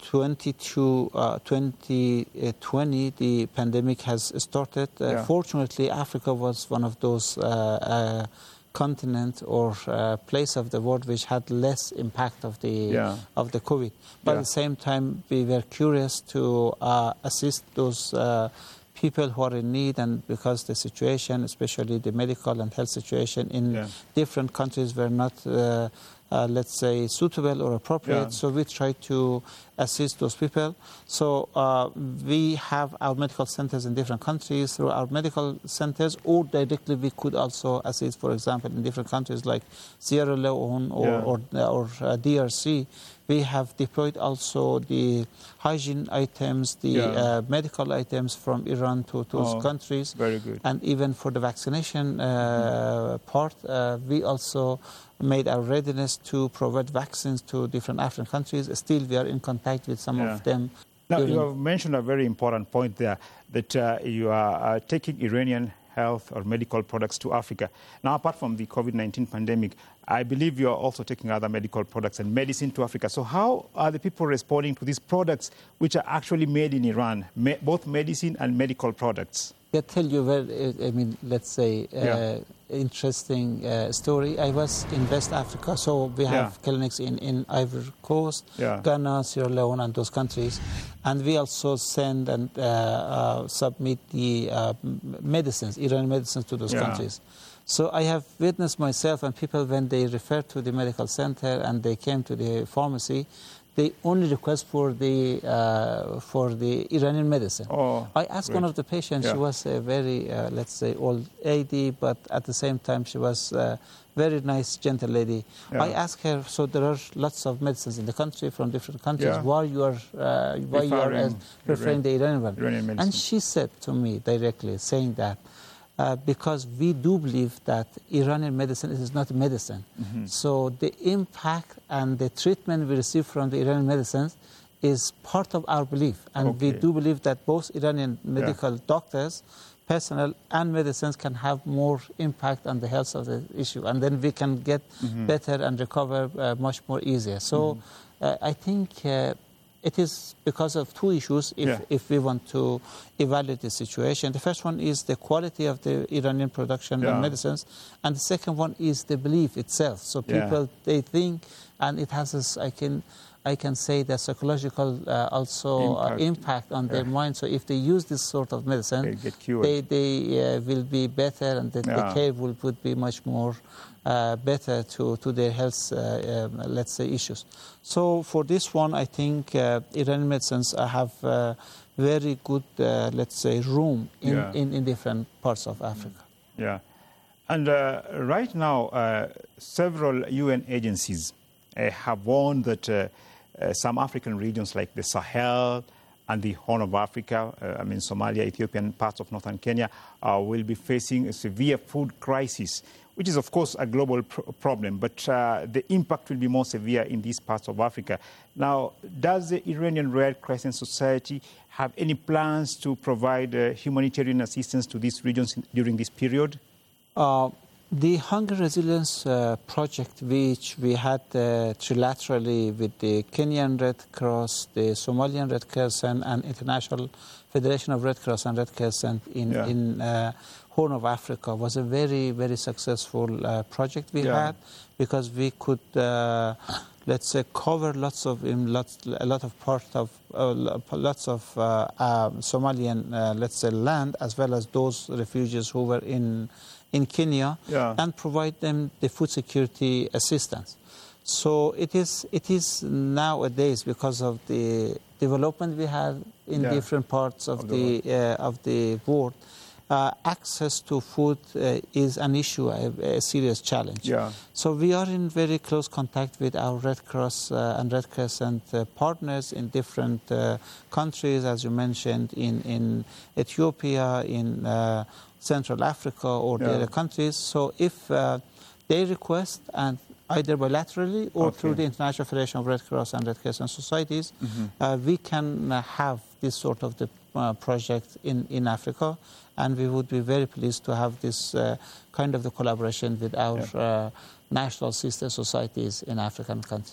twenty-two, uh, twenty twenty, the pandemic has started. Uh, Yeah. Fortunately, Africa was one of those uh, uh, continent or uh, place of the world which had less impact of the Yeah. of the COVID. But Yeah. at the same time, we were curious to uh, assist those uh, people who are in need, and because the situation, especially the medical and health situation in Yeah. different countries, were not, uh, uh, let's say, suitable or appropriate. Yeah. So we try to assist those people. So uh, we have our medical centers in different countries. Through our medical centers, or directly we could also assist, for example, in different countries like Sierra Leone or, Yeah. or, or uh, D R C. We have deployed also the hygiene items, the Yeah. uh, medical items from Iran to those Oh, countries. very good. And even for the vaccination uh, part, uh, we also made our readiness to provide vaccines to different African countries. Still, we are in contact with some Yeah. of them. Now, during- you have mentioned a very important point there, that uh, you are uh, taking Iranian health or medical products to Africa. Now, apart from the COVID nineteen pandemic, I believe you are also taking other medical products and medicine to Africa. So how are the people responding to these products which are actually made in Iran, me- both medicine and medical products? I tell you very, I mean, let's say, uh, Yeah. interesting uh, story. I was in West Africa, so we have Yeah. clinics in, in Ivory Coast, Yeah. Ghana, Sierra Leone, and those countries. And we also send and uh, uh, submit the uh, m- medicines, Iranian medicines to those Yeah. countries. So I have witnessed myself, and people, when they refer to the medical center and they came to the pharmacy, they only request for the uh, for the Iranian medicine. Oh, I asked great. one of the patients. Yeah. She was a very, uh, let's say, old lady, but at the same time, she was a very nice, gentle lady. Yeah. I asked her, so there are lots of medicines in the country from different countries. Yeah. Why you are uh, why you are uh, Preferring preferring the Iranian one? Iranian medicine. And she said to me directly, saying that. Uh, because we do believe that Iranian medicine is not medicine. Mhm. So the impact and the treatment we receive from the Iranian medicines is part of our belief. And we Okay. do believe that both Iranian medical doctors, personnel, and medicines can have more impact on the health of the issue. And then we can get Mhm. better and recover uh, much more easier. So uh, I think uh, it is because of two issues if, Yeah. if we want to evaluate the situation. The first one is the quality of the Iranian production Yeah. of medicines, and the second one is the belief itself. So Yeah. people, they think, and it has this, I can, I can say, the psychological uh, also Impact. Uh, impact on their Yeah. mind. So if they use this sort of medicine, They get cured. they, they uh, will be better, and the, the Yeah. care will, would be much more uh, better to, to their health, uh, um, let's say, issues. So for this one, I think uh, Iranian medicines uh, have uh, very good, uh, let's say, room in, Yeah. in, in different parts of Africa. Yeah. And uh, right now, uh, several U N agencies uh, have warned that uh, uh, some African regions like the Sahel and the Horn of Africa, uh, I mean Somalia, Ethiopia, and parts of northern Kenya, uh, will be facing a severe food crisis, which is, of course, a global pr- problem, but uh, the impact will be more severe in these parts of Africa. Now, does the Iranian Red Crescent Society have any plans to provide uh, humanitarian assistance to these regions in, during this period? Uh, the Hunger Resilience uh, Project, which we had uh, trilaterally with the Kenyan Red Cross, the Somalian Red Crescent, and International Federation of Red Cross and Red Crescent in, Yeah. in uh, Horn of Africa, was a very, very successful uh, project we Yeah. had, because we could, uh, let's say, cover lots of in lots, a lot of part of uh, lots of uh, uh, Somalian, uh, let's say, land, as well as those refugees who were in in Kenya, Yeah. and provide them the food security assistance. So it is it is nowadays, because of the development we have in Yeah. different parts of, Of the, the uh, of the world, uh, access to food uh, is an issue, a, a serious challenge. Yeah. So we are in very close contact with our Red Cross uh, and Red Crescent uh, partners in different uh, countries, as you mentioned, in, in Ethiopia, in uh, Central Africa, or the Yeah. other countries. So if uh, they request, and either bilaterally or Okay. through the International Federation of Red Cross and Red Crescent Societies, Mhm. uh, we can uh, have this sort of the uh, project in, in Africa, and we would be very pleased to have this uh, kind of the collaboration with our uh, national sister societies in African countries.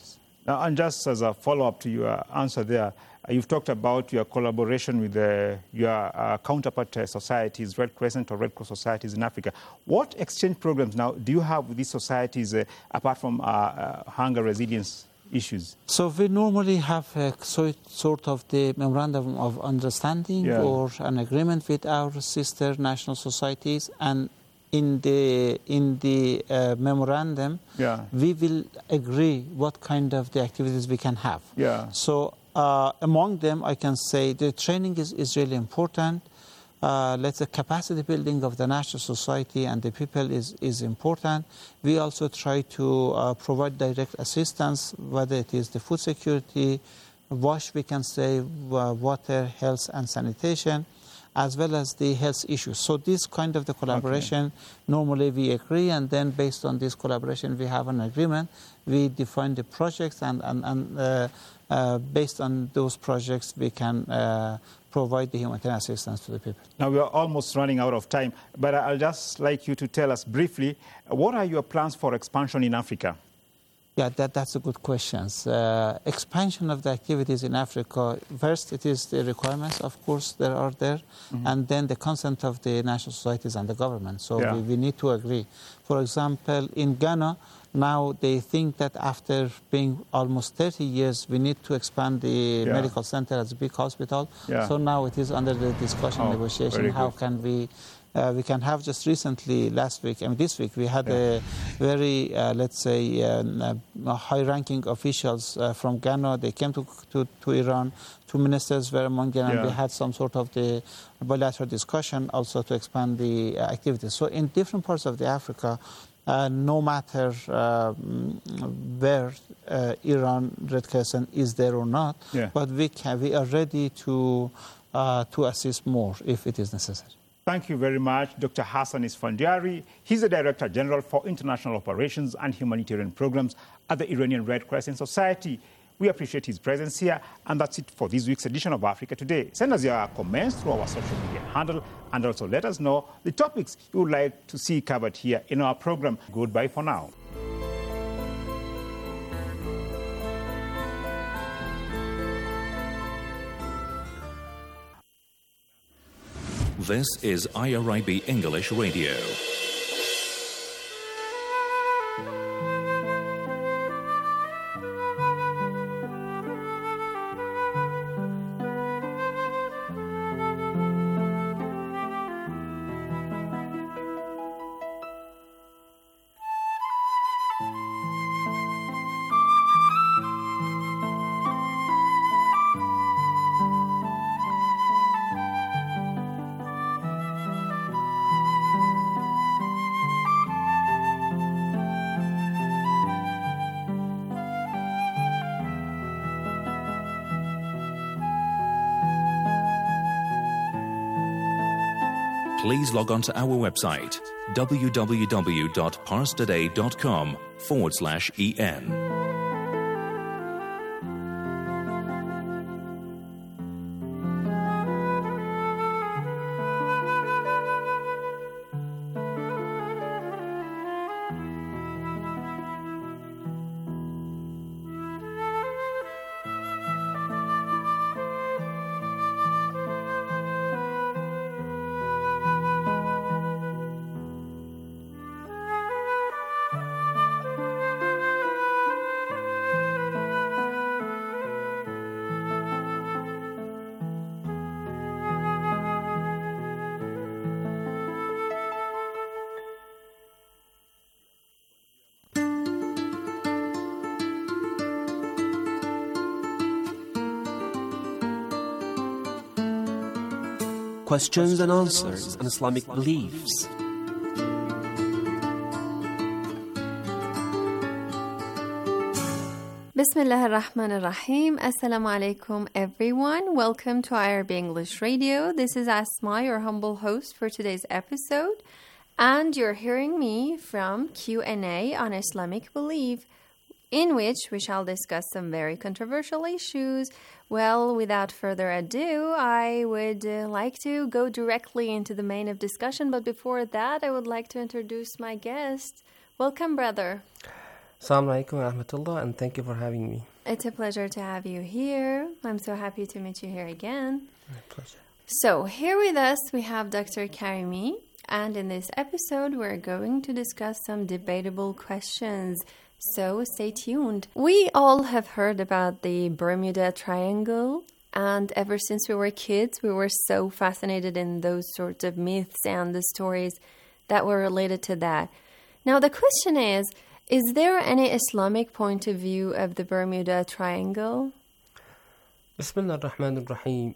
Now, and just as a follow-up to your answer there, uh, you've talked about your collaboration with uh, your uh, counterpart uh, societies, Red Crescent or Red Cross societies in Africa. What exchange programs now do you have with these societies uh, apart from uh, uh, hunger resilience issues? So we normally have a so, sort of the memorandum of understanding Yeah. or an agreement with our sister national societies, and in the in the uh, memorandum, Yeah. we will agree what kind of the activities we can have. Yeah. So uh, among them, I can say the training is, is really important. Uh, let's say capacity building of the national society and the people is, is important. We also try to uh, provide direct assistance, whether it is the food security, wash, we can say, uh, water, health and sanitation, as well as the health issues. So this kind of the collaboration, okay. normally we agree, and then based on this collaboration we have an agreement. We define the projects, and, and, and uh, uh, based on those projects we can uh, provide the humanitarian assistance to the people. Now we are almost running out of time, but I'll just like you to tell us briefly, what are your plans for expansion in Africa? Yeah, that, that's a good question. Uh, expansion of the activities in Africa, first it is the requirements, of course, that are there, mm-hmm. and then the consent of the national societies and the government. So Yeah. we, we need to agree. For example, in Ghana, now they think that after being almost thirty years, we need to expand the Yeah. medical center as a big hospital. Yeah. So now it is under the discussion, Oh, negotiation, very how good. can we Uh, we can have just recently, last week, I mean this week, we had Yeah. a very, uh, let's say, um, uh, high-ranking officials uh, from Ghana. They came to, to, to Iran. Two ministers were among them, and Yeah. we had some sort of the bilateral discussion also to expand the uh, activities. So in different parts of the Africa, uh, no matter uh, where uh, Iran Red Crescent is there or not, Yeah. but we can, we are ready to uh, to assist more if it is necessary. Thank you very much, Doctor Hassan Isfandiari. He's the Director General for International Operations and Humanitarian Programs at the Iranian Red Crescent Society. We appreciate his presence here, and that's it for this week's edition of Africa Today. Send us your comments through our social media handle, and also let us know the topics you would like to see covered here in our program. Goodbye for now. This is I R I B English Radio. Please log on to our website, www.parstoday.com forward slash EN. Questions and answers on Islamic beliefs. Bismillah ar-Rahman ar-Rahim. Assalamu alaikum everyone. Welcome to I R B English Radio. This is Asma, your humble host for today's episode. And you're hearing me from Q and A on Islamic belief, in which we shall discuss some very controversial issues. Well, without further ado, I would uh, like to go directly into the main of discussion. But before that, I would like to introduce my guest. Welcome, brother. Assalamu alaikum wa rahmatullah, and thank you for having me. It's a pleasure to have you here. I'm so happy to meet you here again. My pleasure. So, here with us we have Doctor Karimi, and in this episode we're going to discuss some debatable questions. So, stay tuned. We all have heard about the Bermuda Triangle, and ever since we were kids, we were so fascinated in those sorts of myths and the stories that were related to that. Now, the question is, is there any Islamic point of view of the Bermuda Triangle? Bismillah ar-Rahman ar-Rahim.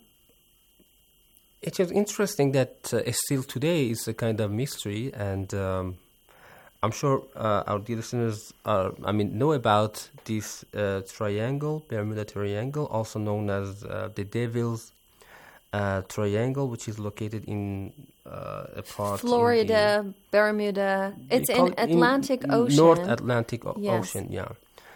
It is interesting that uh, still today is a kind of mystery, and um, I'm sure uh, our dear listeners are, I mean, know about this uh, triangle, Bermuda Triangle, also known as uh, the Devil's uh, Triangle, which is located in uh, a part Florida, in the, Bermuda. It's in Atlantic in Ocean. North Atlantic o- yes. Ocean, yeah.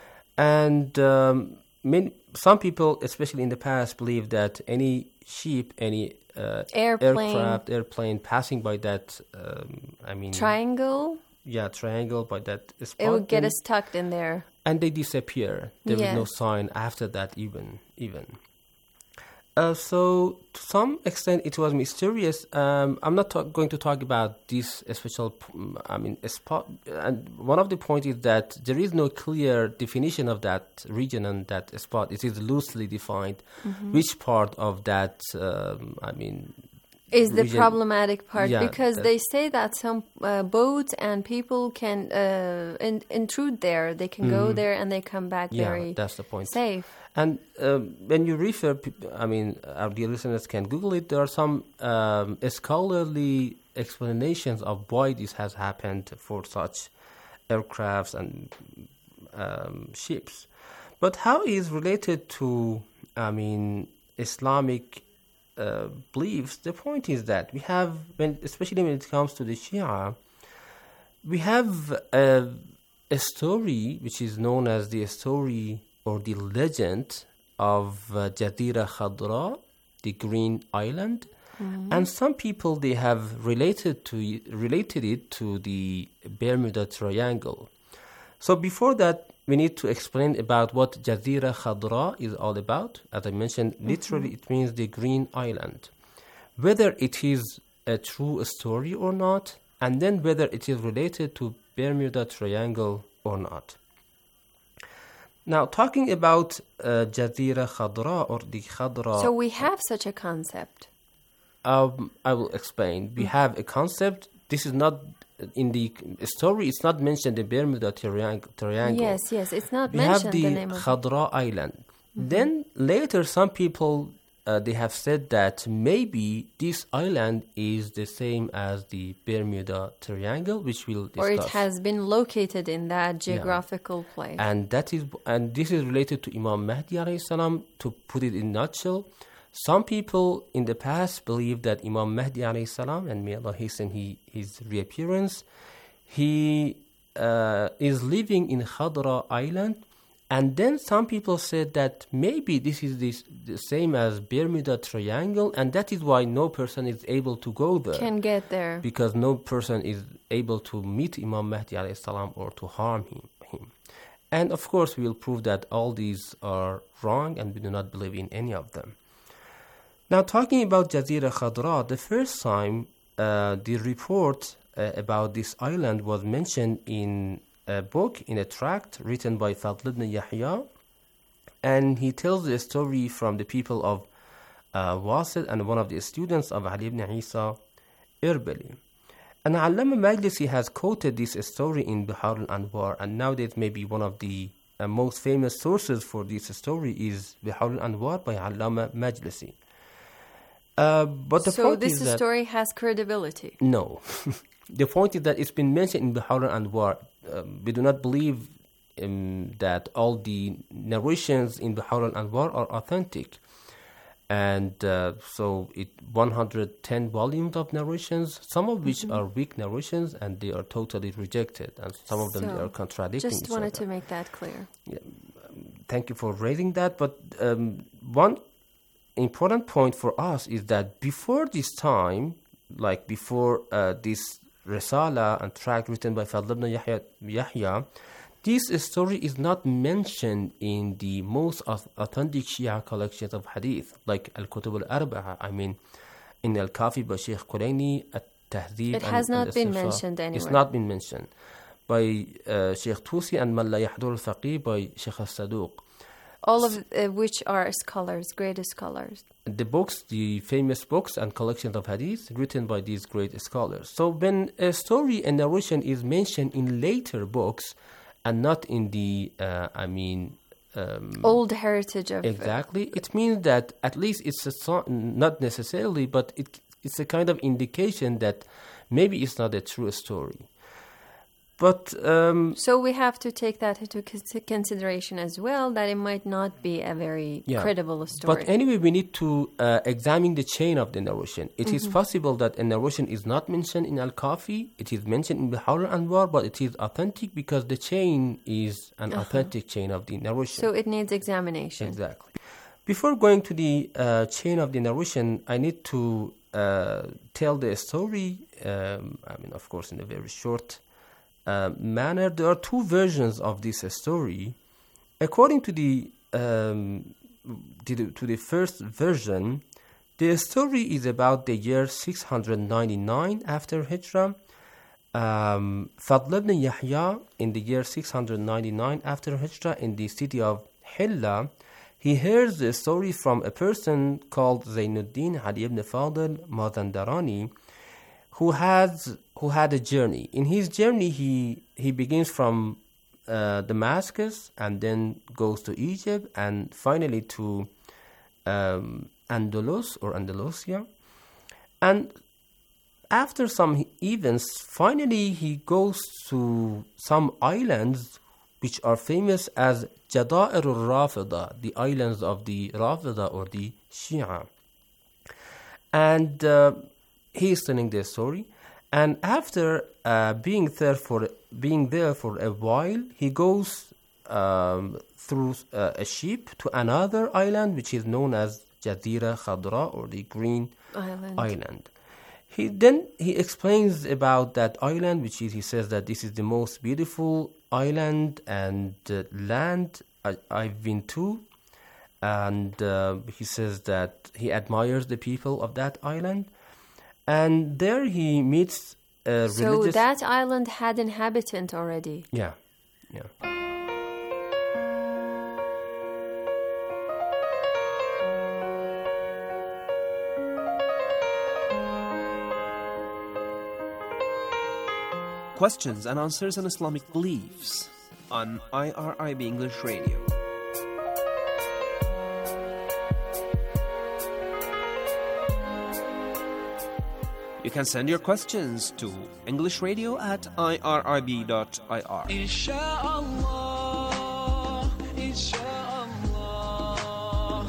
And um, many, some people, especially in the past, believe that any ship, any uh, airplane. aircraft, airplane passing by that, um, I mean... Triangle? Yeah, triangle by that spot. It would get us tucked in there. And they disappear. There yes. is no sign after that even. even. Uh, so, to some extent, it was mysterious. Um, I'm not talk- going to talk about this special, I mean, spot. And one of the points is that there is no clear definition of that region and that spot. It is loosely defined. Mm-hmm. Which part of that, um, I mean... is the region, problematic part, yeah, because that, they say that some uh, boats and people can uh, in- intrude there. They can mm-hmm. go there and they come back yeah, very that's the point. safe. And um, when you refer, I mean, our dear listeners can Google it. There are some um, scholarly explanations of why this has happened for such aircrafts and um, ships. But how is related to, I mean, Islamic uh, beliefs? The point is that we have, when, especially when it comes to the Shia, we have a, a story which is known as the story or the legend of uh, Jazira Khadra, the Green Island, mm-hmm. and some people they have related to related it to the Bermuda Triangle. So before that, we need to explain about what Jazira Khadra is all about. As I mentioned, mm-hmm. literally it means the Green Island. Whether it is a true story or not, and then whether it is related to Bermuda Triangle or not. Now, talking about uh, Jazira Khadra or the Khadra... So we have such a concept. Um, I will explain. We mm-hmm. have a concept. This is not... In the story, it's not mentioned the Bermuda triang- Triangle. Yes, yes, it's not we mentioned the the name of We have the Khadra Island. Mm-hmm. Then later, some people, uh, they have said that maybe this island is the same as the Bermuda Triangle, which we'll discuss. Or it has been located in that geographical yeah. place. And that is, and this is related to Imam Mahdi alayhi salam. To put it in a nutshell, some people in the past believed that Imam Mahdi alayhi salam, and may Allah hasten he, his reappearance, he uh, is living in Khadra Island. And then some people said that maybe this is this, the same as Bermuda Triangle, and that is why no person is able to go there. Can get there. Because no person is able to meet Imam Mahdi alayhi salam or to harm him. him. And of course, we will prove that all these are wrong and we do not believe in any of them. Now, talking about Jazira Khadra, the first time uh, the report uh, about this island was mentioned in a book, in a tract written by Fadl ibn Yahya, and he tells the story from the people of uh, Wasit and one of the students of Ali ibn Isa Irbali. And Allama Majlisi has quoted this story in Bihar al-Anwar, and nowadays maybe one of the uh, most famous sources for this story is Bihar al-Anwar by Allama Majlisi. Uh, but the so point this is that story has credibility? No. The point is that it's been mentioned in Bihar al-Anwar. Uh, we do not believe um, that all the narrations in Bihar al-Anwar are authentic. And uh, so it one hundred ten volumes of narrations, some of which mm-hmm. are weak narrations, and they are totally rejected. And some of them so they are contradicting just each wanted other. to make that clear. Yeah. Um, thank you for raising that. But um, one important point for us is that before this time, like before uh, this Risala and tract written by Fadl ibn Yahya, Yahya, This story is not mentioned in the most authentic Shia collections of hadith, like Al-Kutub al-Arba'a. I mean, in Al-Kafi by Sheikh Quraini, At-Tahdhib. It has not been mentioned anywhere. It's not been mentioned. By uh, Sheikh Tusi and Man La Yahdur al-Faqih by Sheikh al-Saduq. All of uh, which are scholars, great scholars. The books, the famous books and collections of hadith written by these great scholars. So when a story and narration is mentioned in later books and not in the, uh, I mean... Um, old heritage of... Exactly. Uh, it means that at least it's a so- not necessarily, but it it's a kind of indication that maybe it's not a true story. But um, so we have to take that into consideration as well, that it might not be a very yeah. credible story. But anyway, we need to uh, examine the chain of the narration. It mm-hmm. is possible that a narration is not mentioned in Al-Kafi, it is mentioned in Bihar al-Anwar, but it is authentic because the chain is an uh-huh. authentic chain of the narration. So it needs examination. Exactly. Before going to the uh, chain of the narration, I need to uh, tell the story, um, I mean, of course, in a very short Uh, manner. There are two versions of this uh, story. According to the, um, to the to the first version, the story is about the year six hundred ninety-nine after Hijrah. Um, Fadl ibn Yahya in the year six hundred ninety-nine after Hijrah in the city of Hilla, he hears the story from a person called Zainuddin Ali ibn Fadl Mazandarani, who has who had a journey. In his journey, he he begins from uh, Damascus and then goes to Egypt and finally to um, Andalus or Andalusia. And after some events, finally he goes to some islands which are famous as Jada'ir al-Rafida, the islands of the Rafida or the Shia. And uh, he is telling their story. And after uh, being there for being there for a while, he goes um, through uh, a ship to another island, which is known as Jazira Khadra, or the Green Island. Island. He then he explains about that island, which is he says that this is the most beautiful island and uh, land I, I've been to, and uh, he says that he admires the people of that island. And there he meets a so religious... So that island had inhabitant already? Yeah, yeah. Questions and answers on Islamic beliefs on I R I B English Radio. You can send your questions to englishradio at I R I B dot I R. Inshallah, inshallah,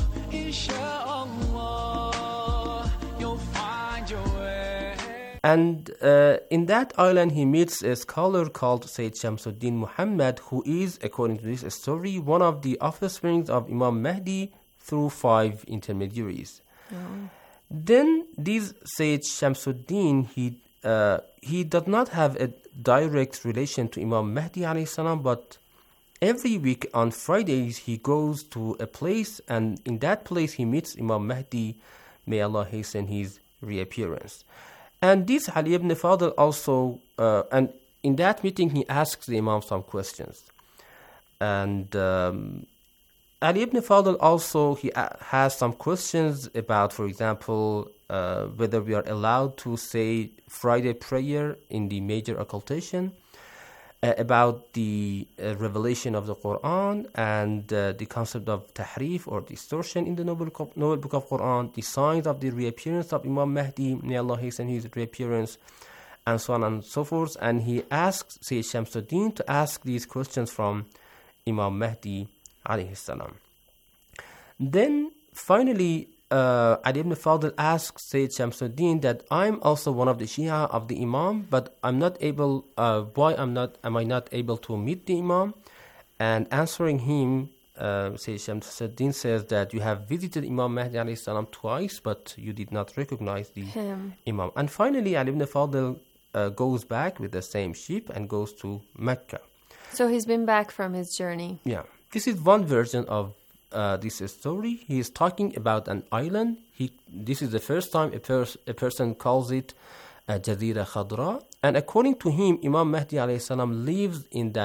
inshallah, you'll find your way. And uh, in that island, he meets a scholar called Sayyid Shamsuddin Muhammad, who is, according to this story, one of the offsprings of Imam Mahdi through five intermediaries. Oh. Then this Sayyid Shamsuddin, he uh, he does not have a direct relation to Imam Mahdi alayhi salam, but every week on Fridays he goes to a place, and in that place he meets Imam Mahdi, may Allah hasten his reappearance. And this Ali ibn Fadl also, uh, and in that meeting he asks the Imam some questions. And um, Ali ibn Fadl also, he has some questions about, for example, uh, whether we are allowed to say Friday prayer in the major occultation, uh, about the uh, revelation of the Quran and uh, the concept of tahrif or distortion in the Noble, Noble Book of Quran, the signs of the reappearance of Imam Mahdi, may Allah hasten his reappearance, and so on and so forth. And he asks Sayyid Shamsuddin to ask these questions from Imam Mahdi alayhi salam. Then finally uh, Ali ibn Fadl asks Sayyid Shamsuddin that I'm also one of the Shia of the Imam, but I'm not able, uh, why I'm not, am I not able to meet the Imam? And answering him, uh, Sayyid Shamsuddin says that you have visited Imam Mahdi alayhi salam twice, but you did not recognize the Him. Imam. And finally Ali ibn Fadl uh, goes back with the same ship and goes to Mecca. So he's been back from his journey. Yeah. This is one version of uh, this story. He is talking about an island. He This is the first time a, pers- a person calls it uh, Jazira Khadra. And according to him, Imam Mahdi alayhi salam lives in that